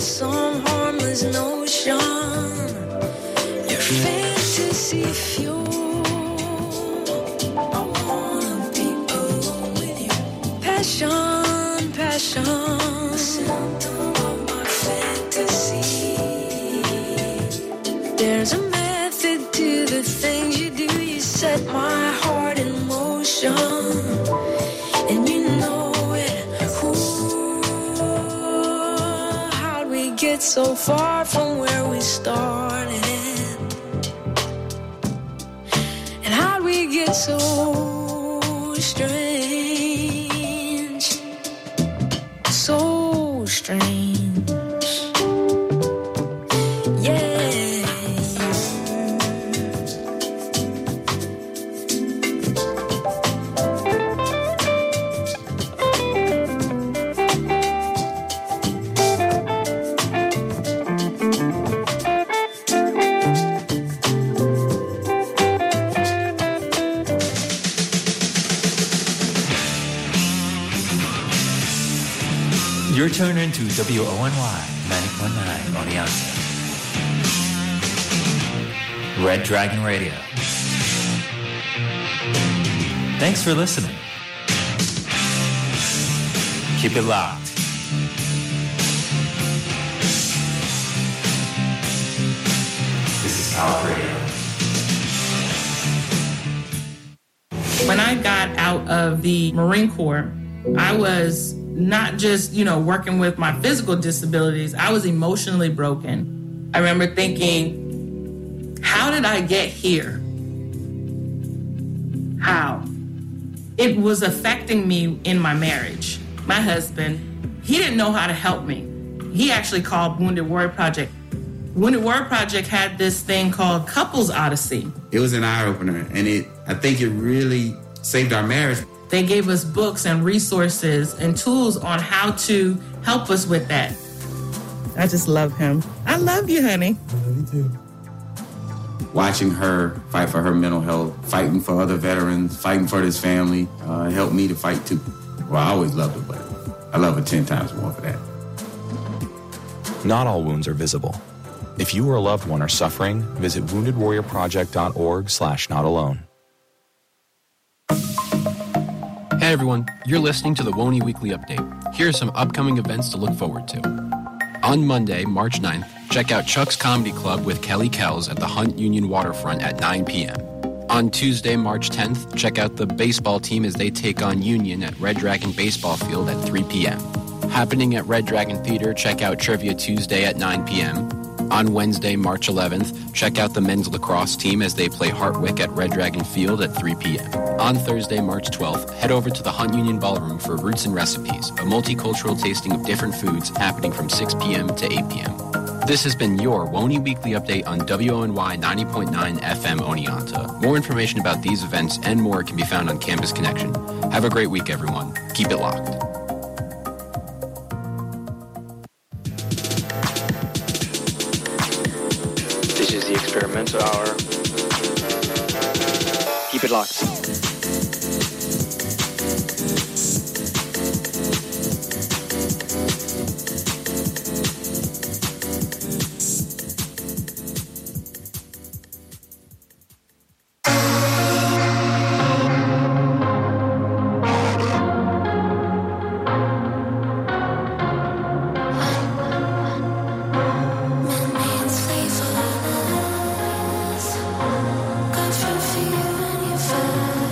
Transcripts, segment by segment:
some harmless notion. Your fantasy fuel. I wanna be alone with you. Passion, passion. The symptom of my fantasy. There's a method to the things you do. You set my heart in motion. And you know it. Ooh, how'd we get so far from where we started? And how'd we get so strange? So strange. You're tuned into WONY 90.9 Oneonta. Red Dragon Radio. Thanks for listening. Keep it locked. This is Power Radio. When I got out of the Marine Corps, I was not just, working with my physical disabilities, I was emotionally broken. I remember thinking, how did I get here? How? It was affecting me in my marriage. My husband, he didn't know how to help me. He actually called Wounded Warrior Project. Wounded Warrior Project had this thing called Couples Odyssey. It was an eye-opener, and I think it really saved our marriage. They gave us books and resources and tools on how to help us with that. I just love him. I love you, honey. I love you too. Watching her fight for her mental health, fighting for other veterans, fighting for this family, helped me to fight too. Well, I always loved her, but I love her 10 times more for that. Not all wounds are visible. If you or a loved one are suffering, visit woundedwarriorproject.org/notalone. Hey everyone, you're listening to the WONY Weekly Update. Here are some upcoming events to look forward to. On Monday, March 9th, check out Chuck's Comedy Club with Kelly Kells at the Hunt Union Waterfront at 9 p.m. On Tuesday, March 10th, check out the baseball team as they take on Union at Red Dragon Baseball Field at 3 p.m. Happening at Red Dragon Theater, check out Trivia Tuesday at 9 p.m. On Wednesday, March 11th, check out the men's lacrosse team as they play Hartwick at Red Dragon Field at 3 p.m. On Thursday, March 12th, head over to the Hunt Union Ballroom for Roots and Recipes, a multicultural tasting of different foods happening from 6 p.m. to 8 p.m. This has been your WONY Weekly Update on WONY 90.9 FM Oneonta. More information about these events and more can be found on Campus Connection. Have a great week, everyone. Keep it locked. This is the Experimental Hour. Keep it locked. Got your feet and your fire.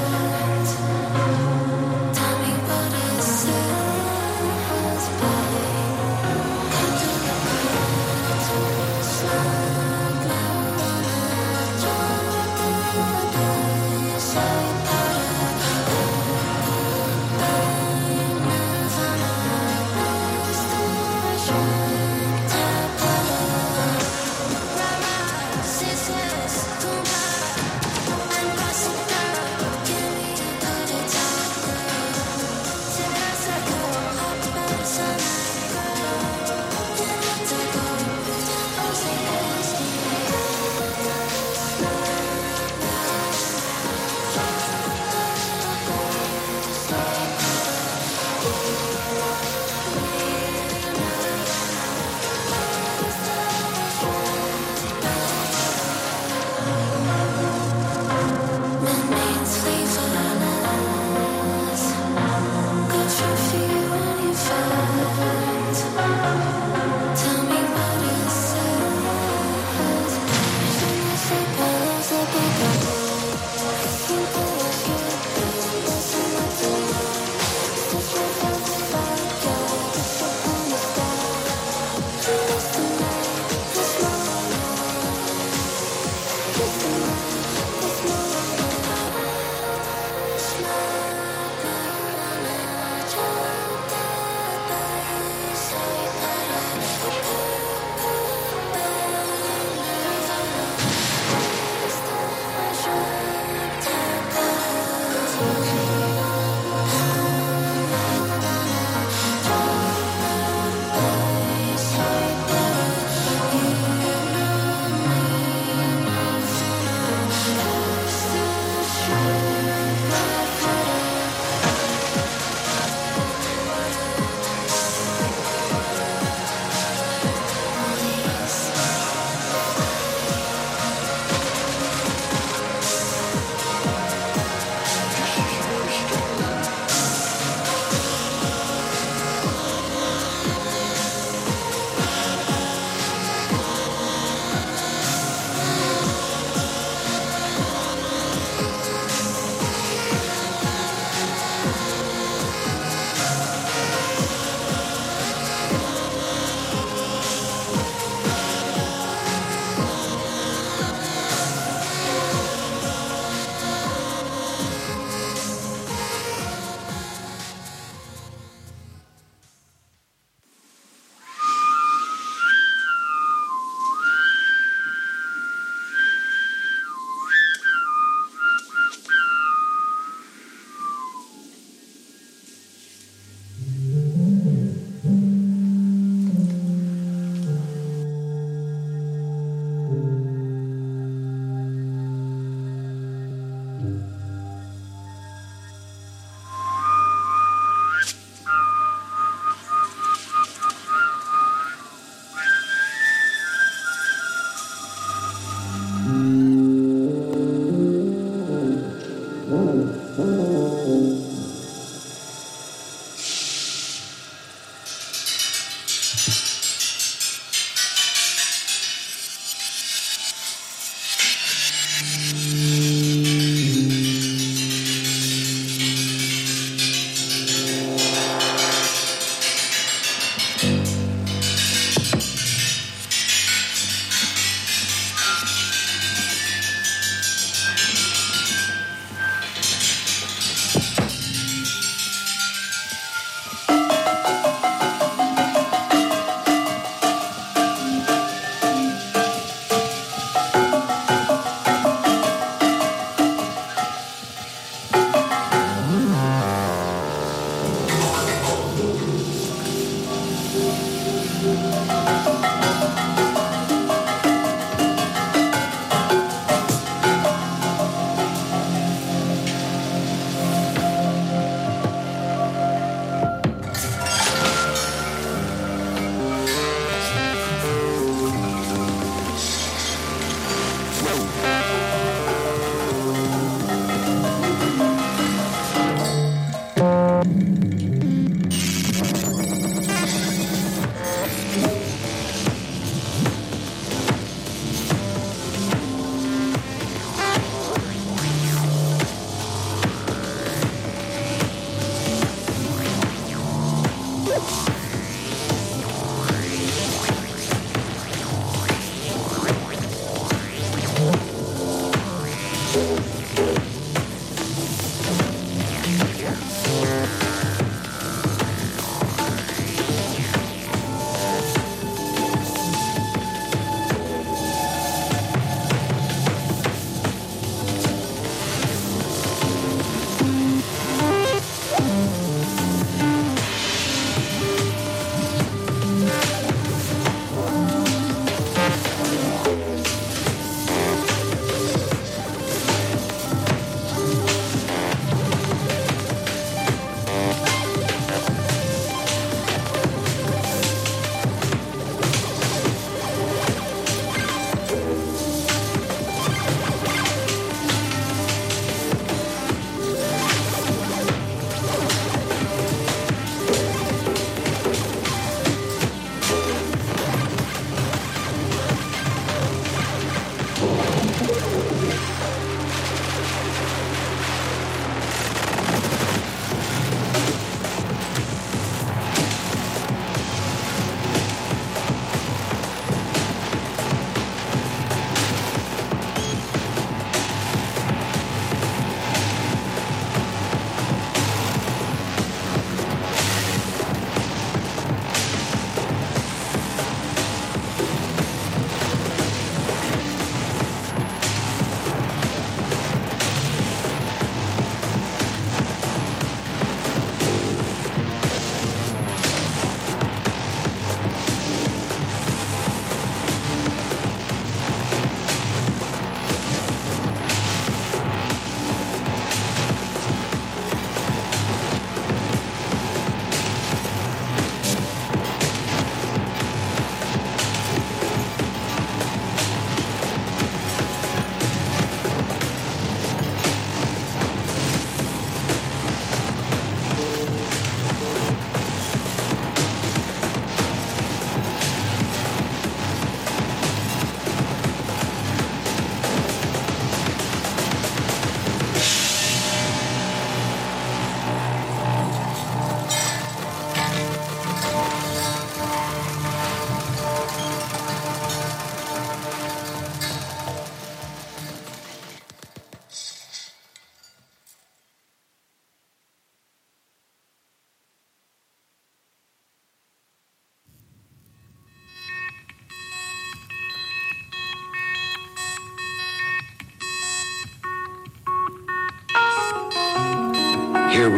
Bye.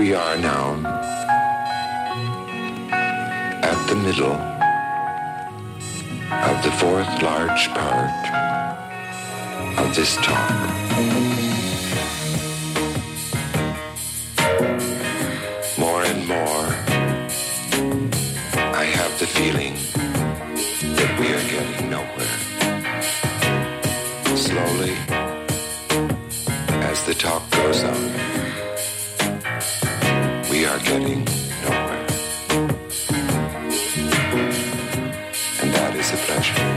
we are now at the middle of the fourth large part of this talk. More and more, I have the feeling that we are getting nowhere. Slowly, as the talk goes on, we are getting nowhere. And that is a pleasure.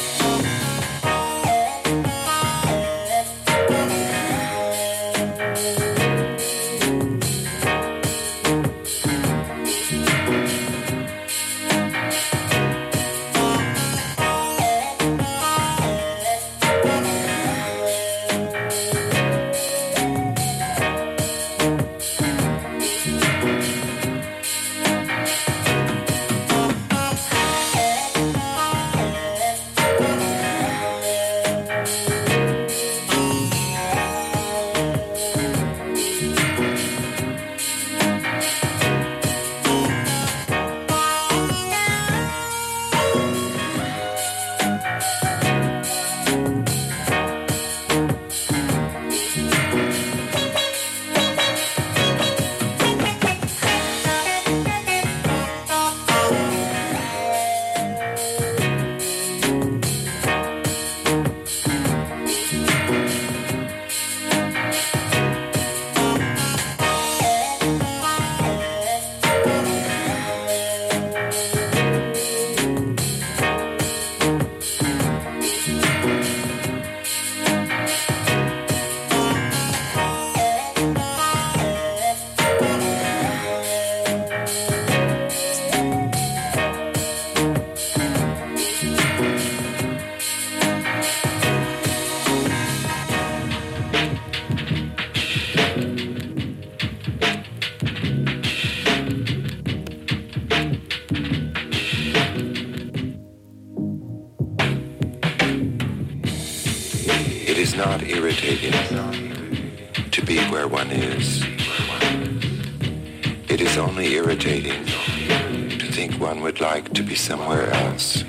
Not irritating to be where one is. It is only irritating to think one would like to be somewhere else.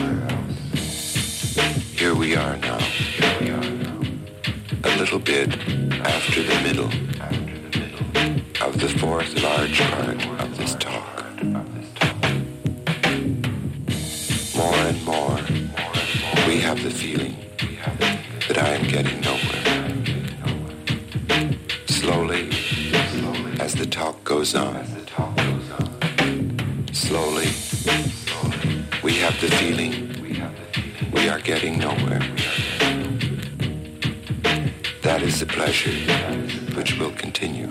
Here we are now, a little bit after the middle of the fourth large part of this talk. More and more, we have the feeling that I am getting nowhere. Slowly, as the talk goes on, slowly, we have the feeling we are getting nowhere. That is the pleasure which will continue.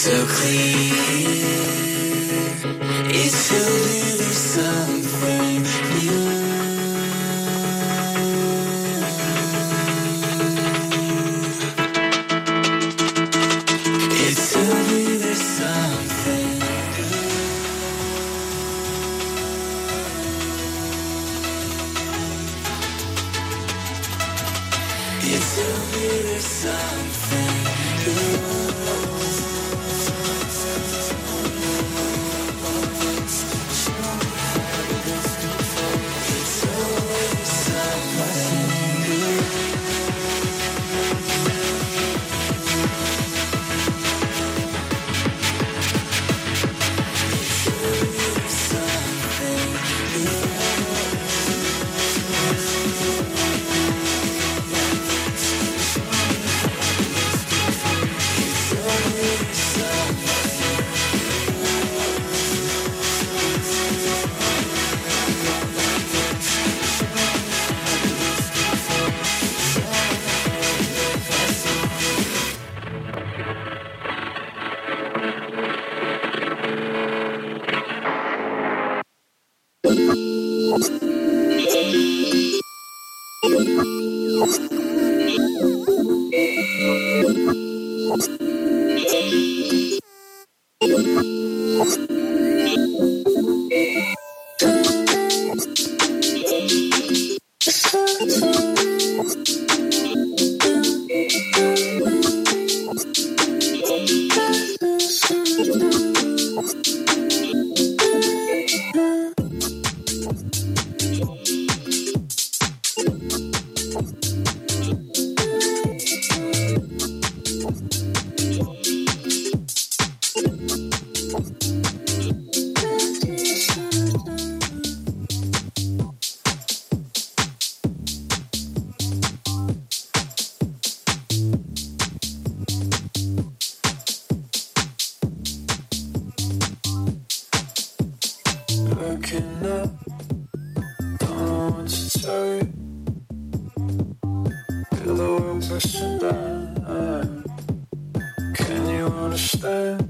so clear. It's so little something new. It's so little something new. It's so little something new. Looking up, don't know what to tell you. Feel the world pushing down. Can you understand?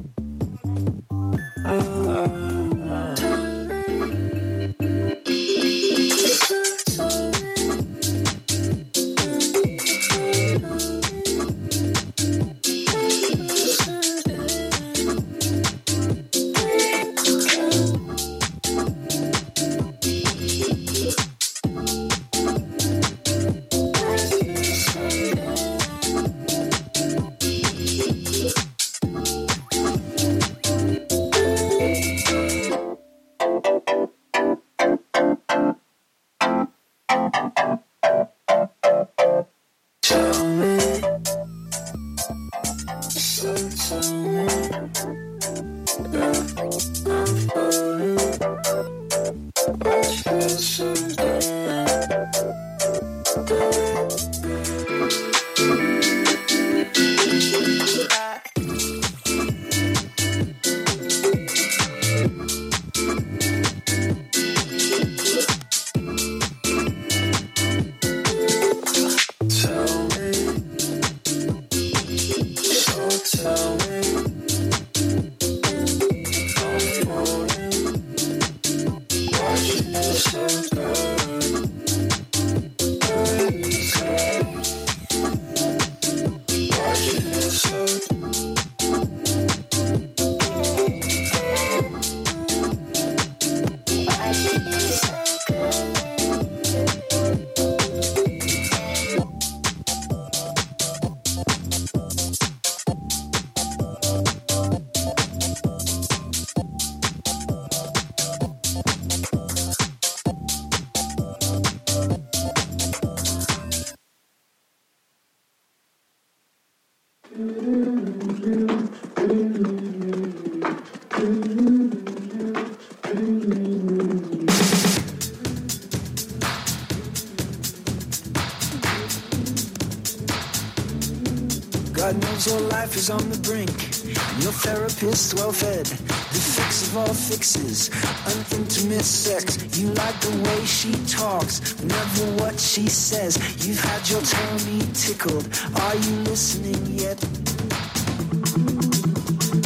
God knows your life is on the brink, and your therapist well-fed. The fix of all fixes, an intimate sex. You like the way she talks, never what she says. You've had your tummy tickled, are you listening yet?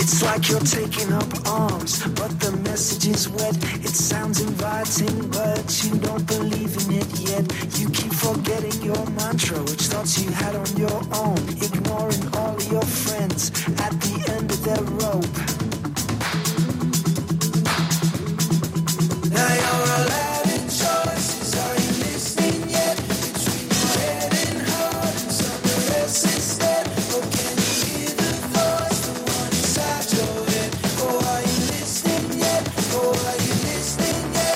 It's like you're taking up arms, but the message is wet. It sounds inviting, but you don't believe in it yet. You keep forgetting your mantra, which thoughts you had on your own, ignoring all of your friends at the end of their rope. Now you're allowed in choices. Are you listening yet? Between your head and heart and somewhere else instead. Or can you hear the voice, the one inside your head? Oh, are you listening yet? Oh, are you listening yet?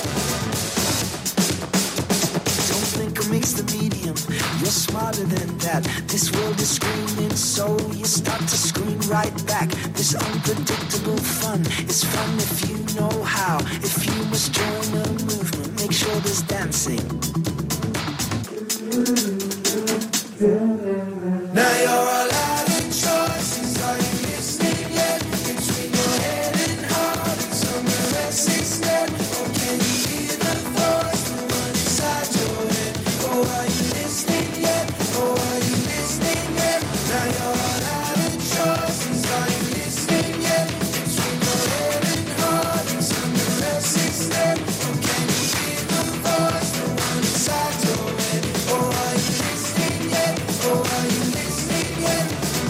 Don't think a mix the medium. You're smarter than that. This world is screaming, so you start to scream right back. This unpredictable fun is fun if you know how. If you must join a movement, make sure there's dancing. Now you're allowed in choices. Are you listening yet? Between your head and heart and somewhere else instead. Or can you hear the voice, the one inside your head? Oh, are you listening yet? Oh, are you listening yet? Now you're allowed in choices. Are you listening yet? Between your head and heart and somewhere else instead. Or can you hear the voice, the one inside your head? Oh, are you listening yet? Oh, are you listening yet?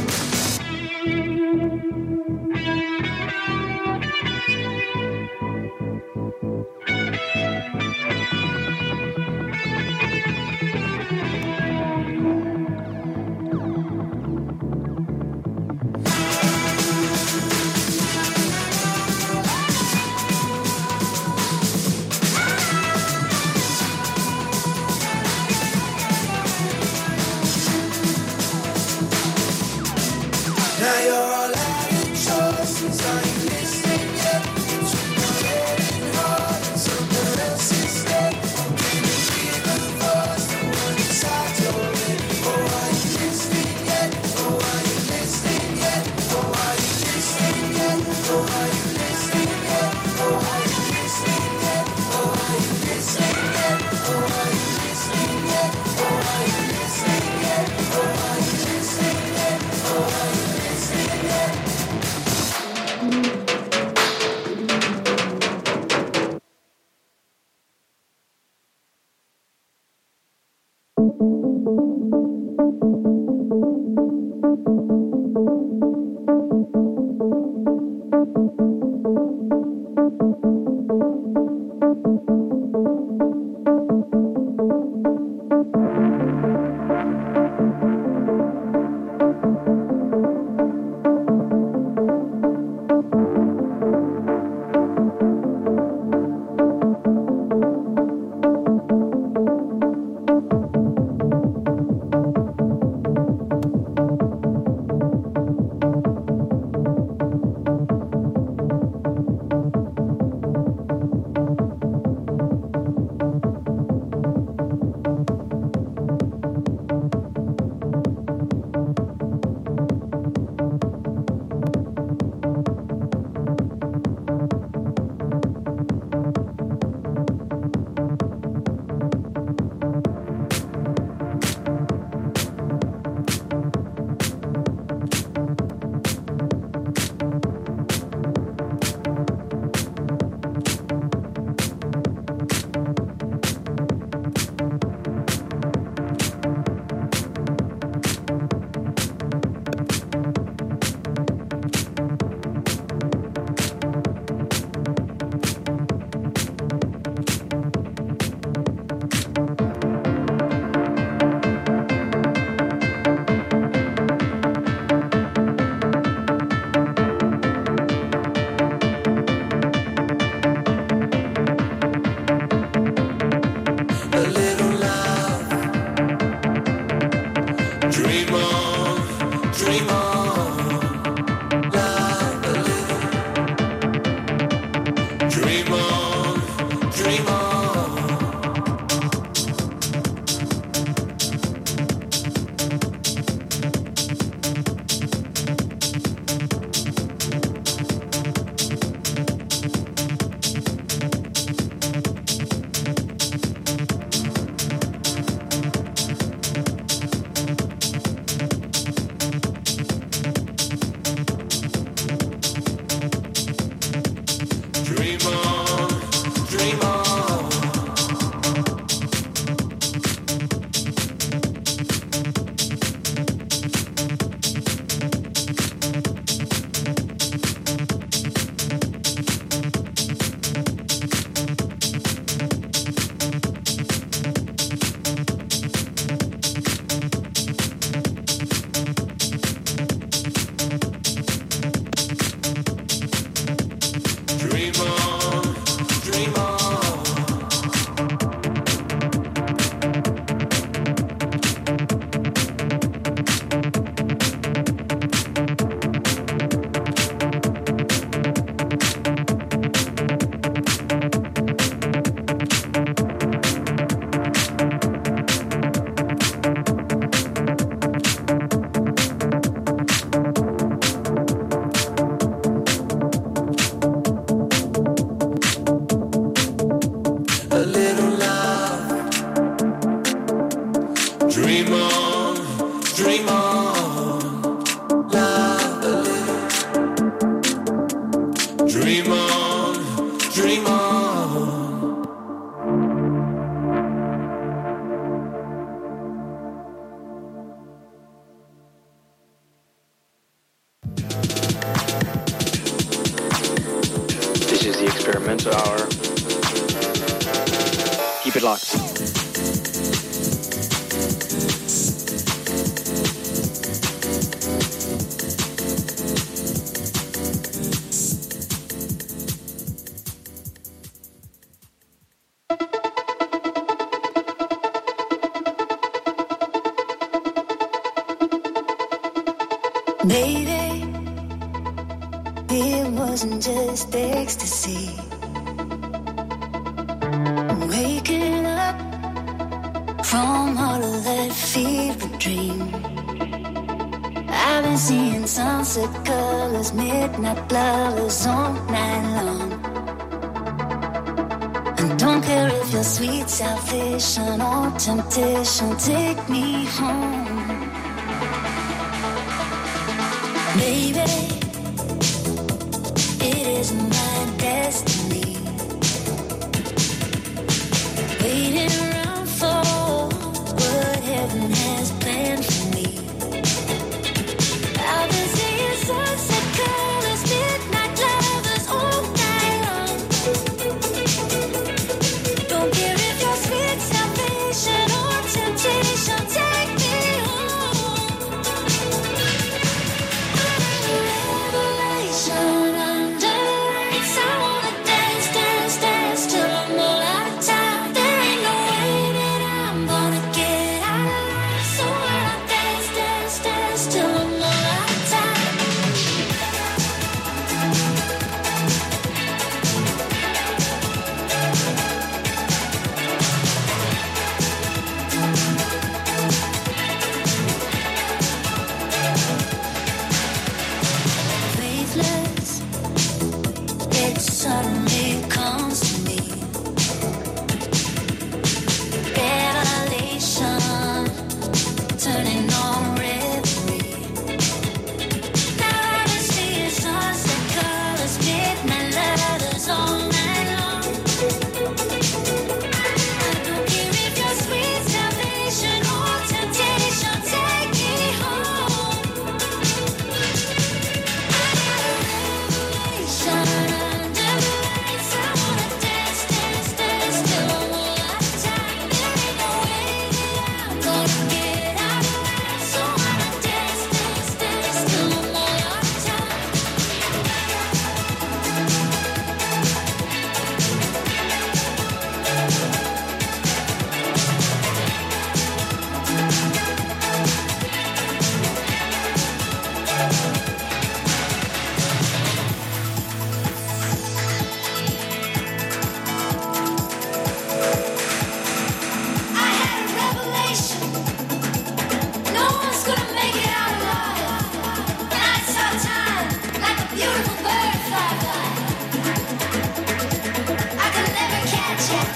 Now you're allowed in choices. Are you listening yet? Between your head and heart and somewhere else instead. Or can you hear the voice, the one inside your head? Oh, are you listening yet? Oh, are you listening yet? Oh, are you listening yet? Oh, are you listening yet? Oh, are you listening yet? Oh, are you listening yet? Oh, are you listening yet? Oh, are you listening yet? Oh, are you listening yet? Oh, are you listening yet? dream on, lovely. Dream on, dream on. This is the experimental hour. Keep it locked. Baby, it wasn't just ecstasy. Waking up from all of that fever dream. I've been seeing sunset colors, midnight flowers all night long. And don't care if your sweet salvation or temptation, take me home. Baby, it is my destiny. Waiting around for what heaven has planned for me. I've been seeing sunset colors, midnight lovers all night long. Don't care if your sweet salvation or temptation, take me home. Revelation under lights, I wanna dance, dance, dance till I'm all out of time. There ain't no way that I'm gonna get out alive, so I'll dance, dance, dance till I'm all out of time. Faithless, it suddenly comes to me. Revelation, turning on reverie. Now I can see sunset colors, midnight lovers all night long. I don't care if your sweet salvation or temptation, take me home. Revelation under the lights, I wanna dance, dance, dance till I'm all out of time. There ain't no way that I'm gonna get out alive, so I'll dance, dance, dance till I'm all out of time. I had a revelation. No one's gonna make it out alive. And I saw time like a beautiful bird fly by. I could never catch it,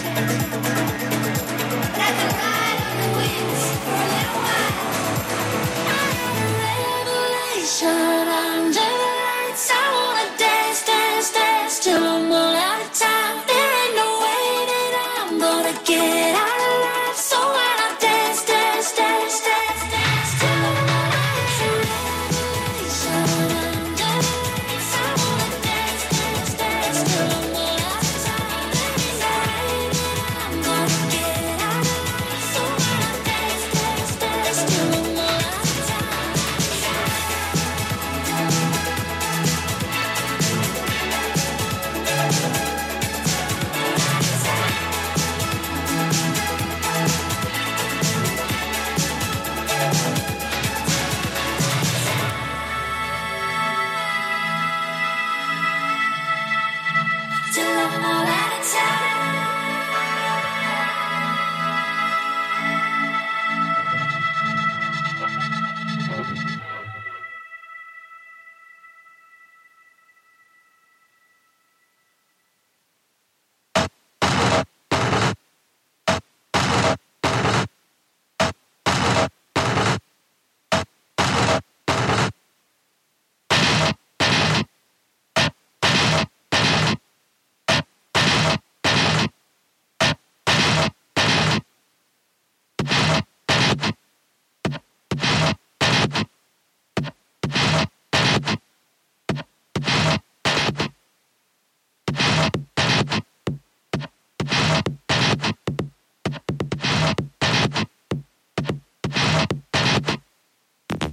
but I could ride on the wings for a little while. I had a revelation under the lights. I wanna dance, dance, dance till I'm all out of time. There ain't no way that I'm gonna get out alive, so I'll dance, dance, dance, dance, dance till I'm all out of time. Revelation under the lights. I wanna dance, dance, dance till I'm all out of time. There ain't no way that I'm gonna get out alive, so I'll dance, dance, dance till I'm all out of time.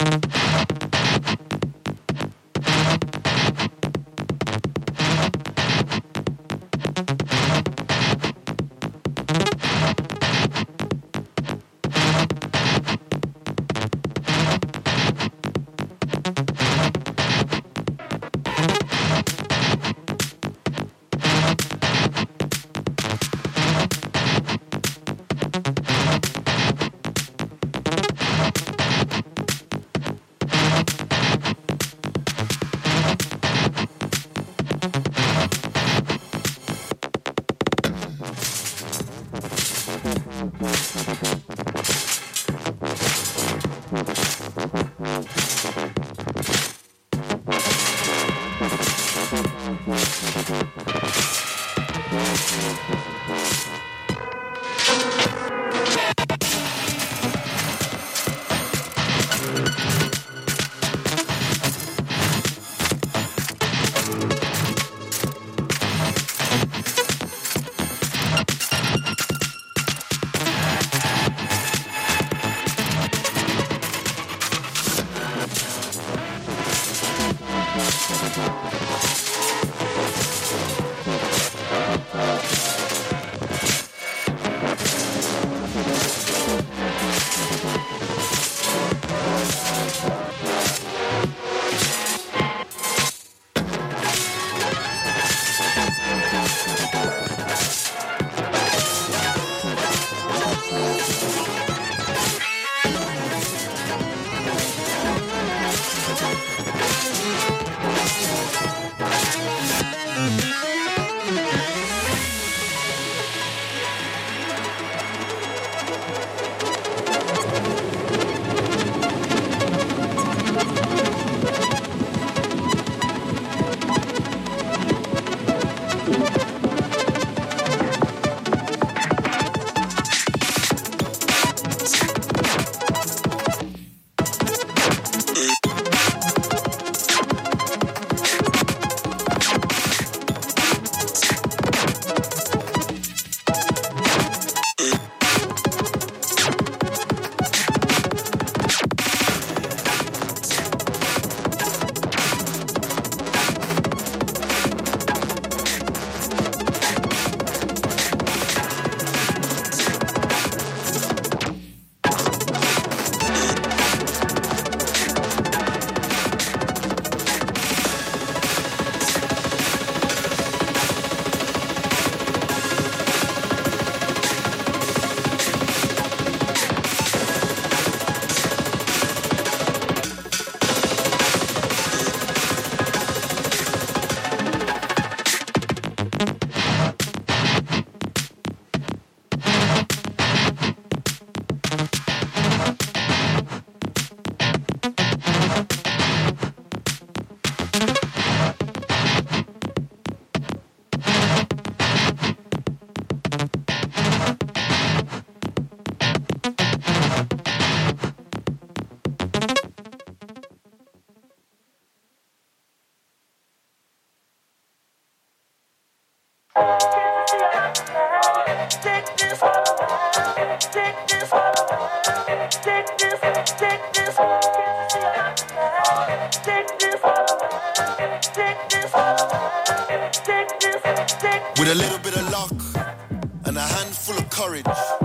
With a little bit of luck and a handful of courage,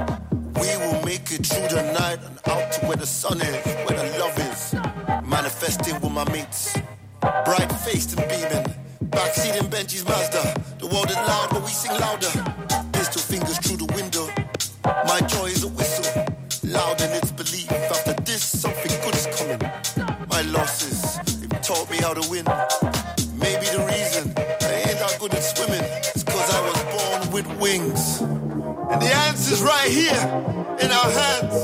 we will make it through the night and out to where the sun is, where the love is. Manifesting with my mates, bright-faced and beaming, backseat in Benji's Mazda. The world is loud, but we sing louder. Pistol fingers through the window. My joy is a whistle, loud in its belief. After this, something good is coming. My losses, it taught me how to win. Maybe the reason I ain't that good at swimming is cause I was born with wings. And the answer's right here in our hands.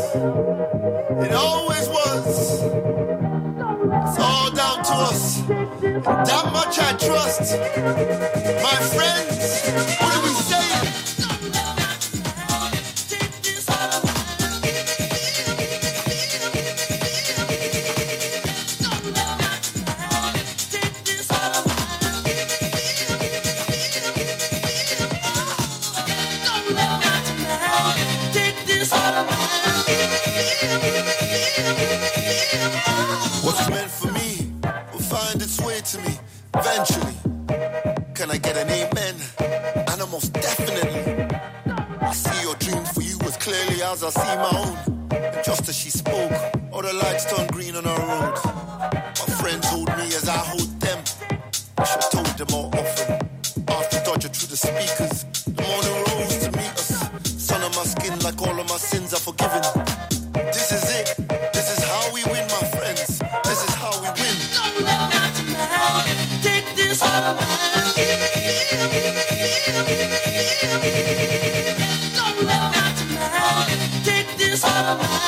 It always was. It's all down to us. And that much I trust. My friends, what do we say? Take this all of mine. cause I see my own. And just as she spoke, all the lights turned green on our road. My friends hold me as I hold them. I should have told them more often. After dodging through the speakers, the morning rose to meet us. Sun on my skin like all of my sins are forgiven. This is it. This is how we win, my friends. This is how we win. Don't let not tonight. Take this all of mine. Don't let not tonight. Take this all of mine.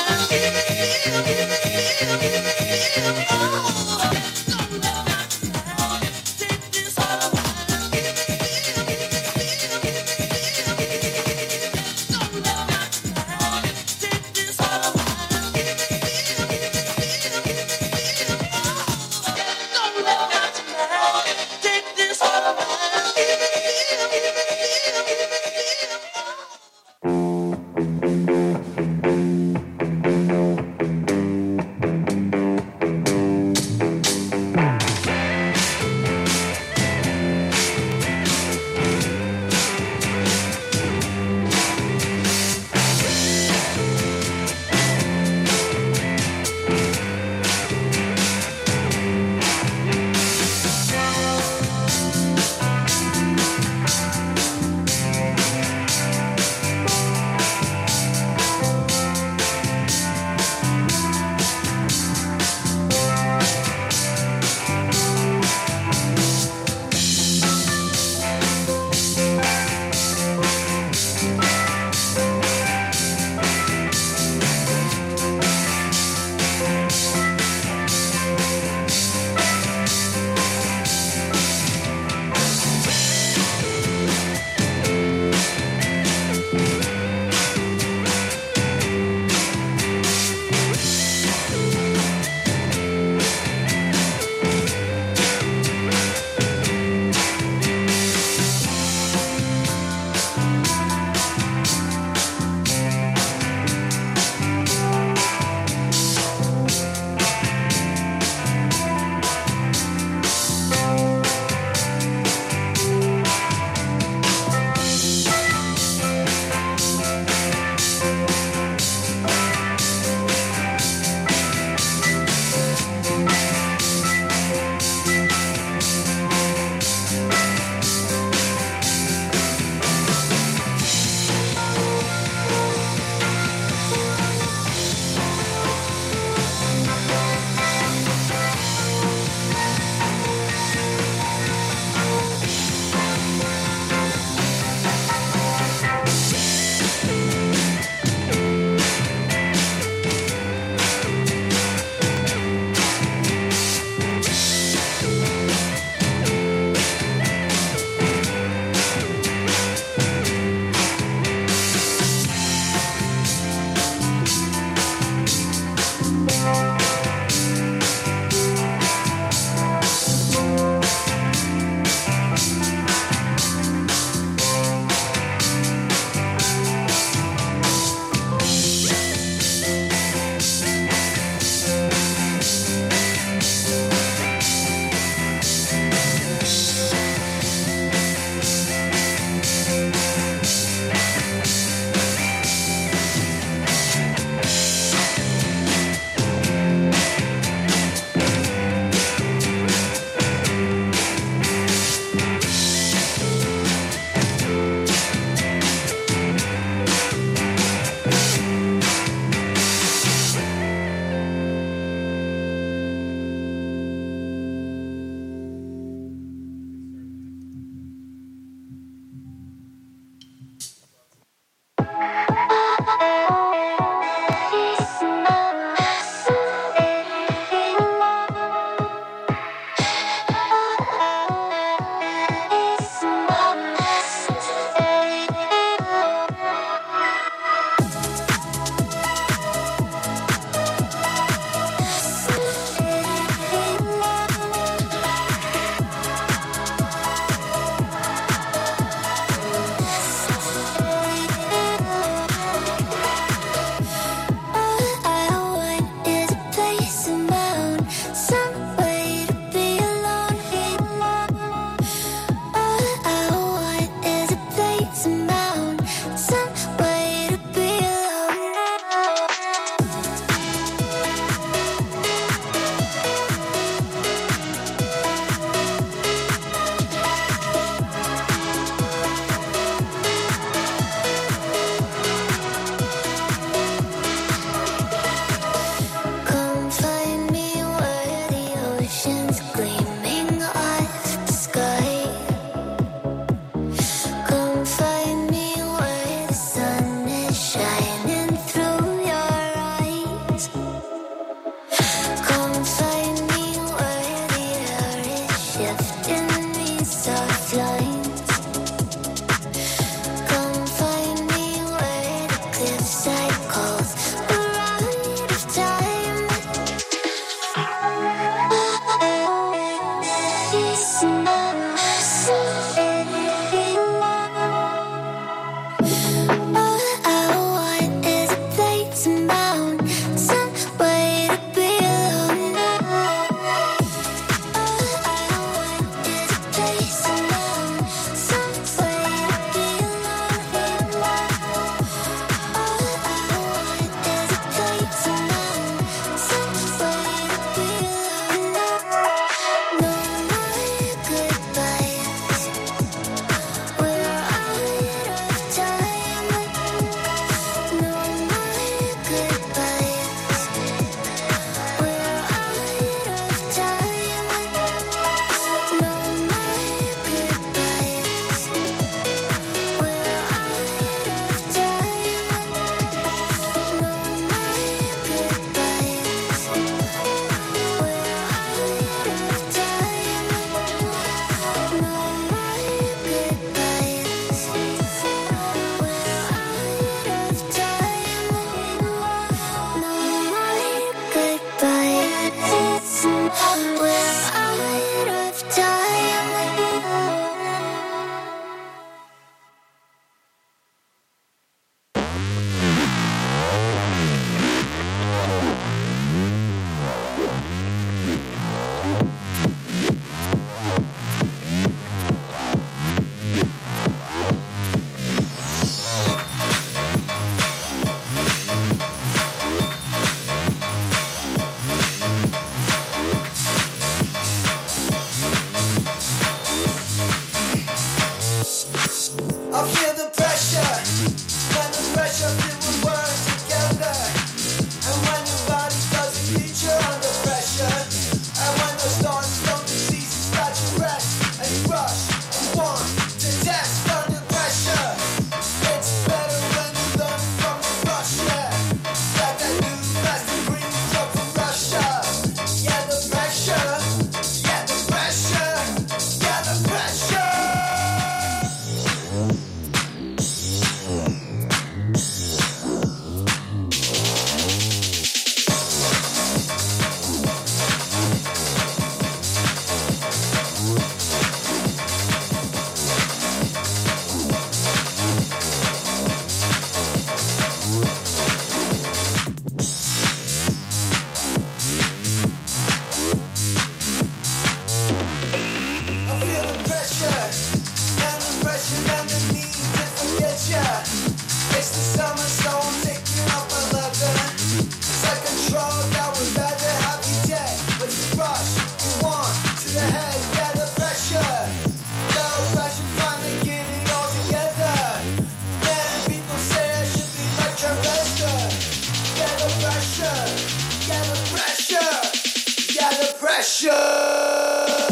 rush, you want to the head, yeah, the pressure. No pressure, finally get it all together. Many people say I should be like a wrestler. Yeah, the pressure, yeah, the pressure, yeah, the pressure.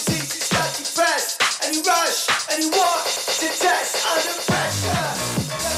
And you want to test under pressure.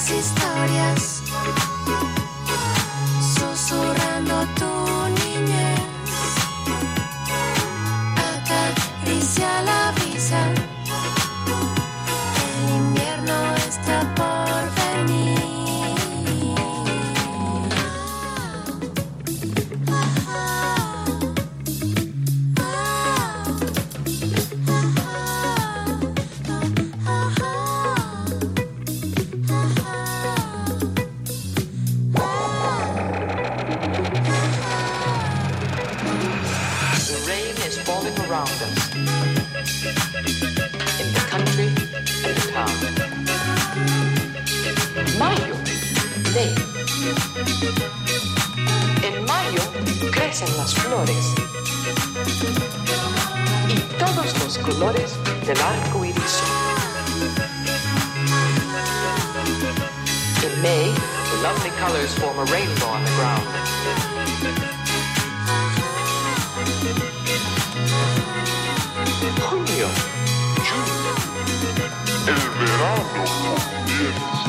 las historias, susurrando tu niñez, acaricia la brisa, el invierno está por venir. Around us, in the country and the town. Mayo, May. En mayo crecen las flores y todos los colores del arco iris. In May, the lovely colors form a rainbow on the ground. Junio, julio, el verano comienza.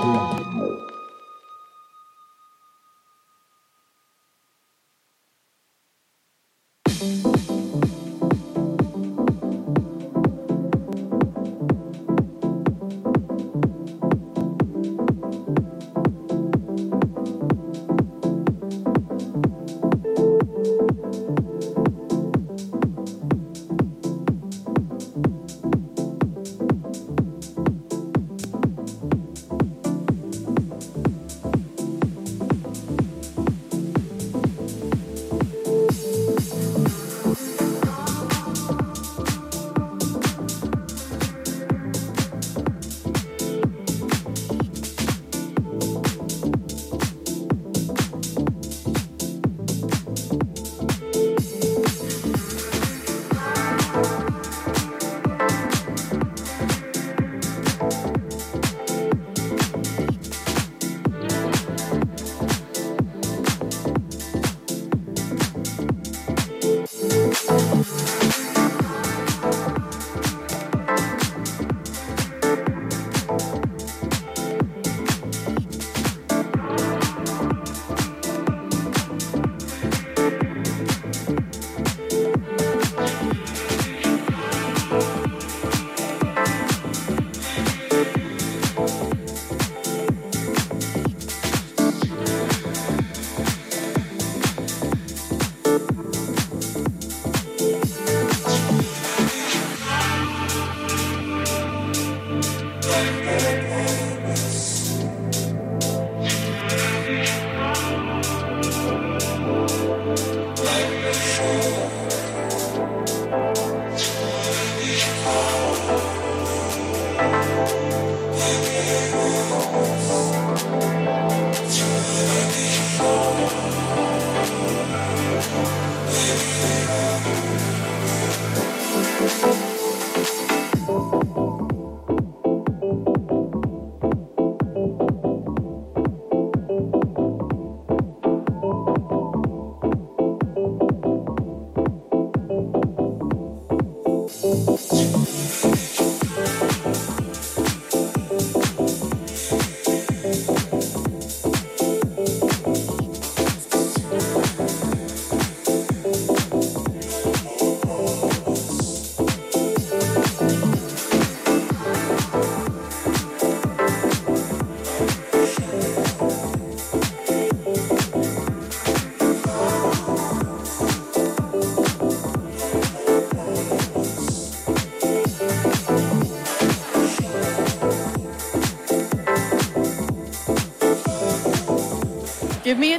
Give me a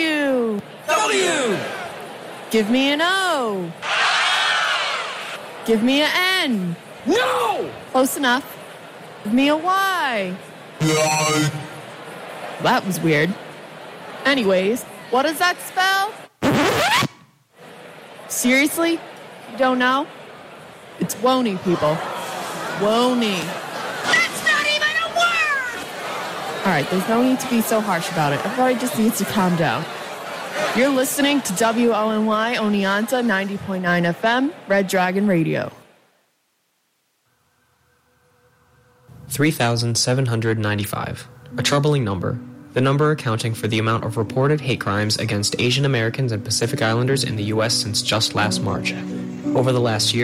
W. W. Give me an O. Give me an N. No. Close enough. Give me a Y. No. That was weird. Anyways, what does that spell? Seriously? You don't know? It's Wony, people. Wony. That's not even a word! Alright, there's no need to be so harsh about it. Everybody just needs to calm down. You're listening to WONY Oneonta 90.9 FM, Red Dragon Radio. 3,795. a troubling number, the number accounting for the amount of reported hate crimes against Asian Americans and Pacific Islanders in the U.S. since just last March. Over the last year,